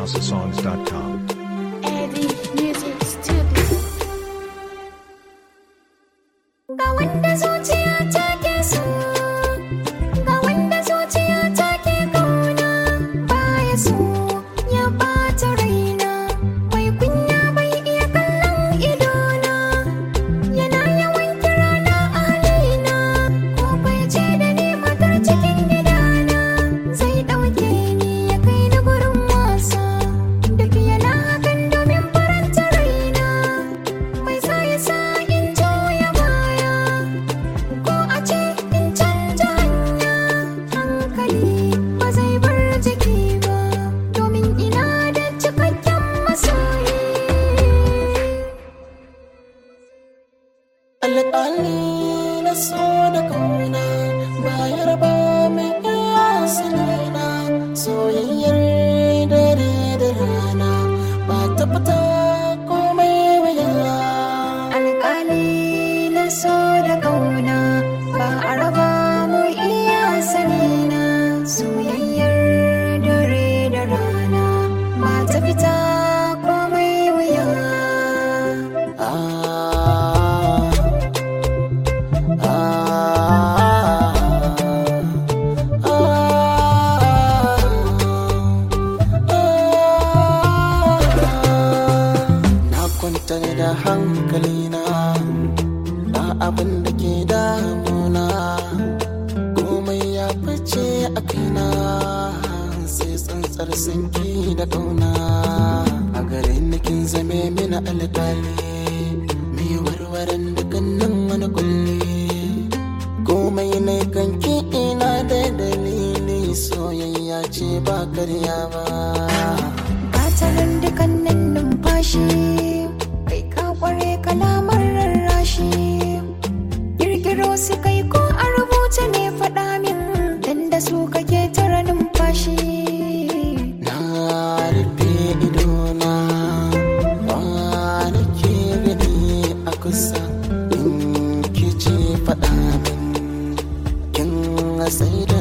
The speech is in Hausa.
housesongs.com. Eddie Music Studio. Ga wanda zuciya ta ke so, ga wanda zuciya ta ke kauna, baya so ya bata raina, mai kunya bai iya kallon idona, yana yawan kirana a halina, ko bai ce da ni matar cikin gidana, zai ɗauke ni ya kai ni gurin wasa, duk yana hakan domin faranta raina, mai sa ya sa in juya baya, ko a ce in canja hanya, hankali ba zai bar jiki ba, domin ina da cikakken masoyi. Alƙali na so da kauna bayar ba mai iya sanina, soyayyar dare da rana ba ta fita komai wuya. Alƙali na so da ƙauna ba a raba mu iya sanina, soyayyar dare da rana ba ta fita komai wuya. Na kwantar da hankalina ba abin da ke damuna, komai ya fice a kaina sai tsantsar sanki da kauna. A garin kin zame mini alƙali, mai warwaran dukkanin wani kulle, komai ne kanki ina da dalili, soyayya ce ba karya ba. Gatarin dukkanin numfashi, kai ka kware kalamar rarrashi, kirkiro su kai ko a rubuce ne faɗa min, dan da su kake tara numfashi. Na rufe idona ba nake gani a kusa, in ki ce faɗa min kin sai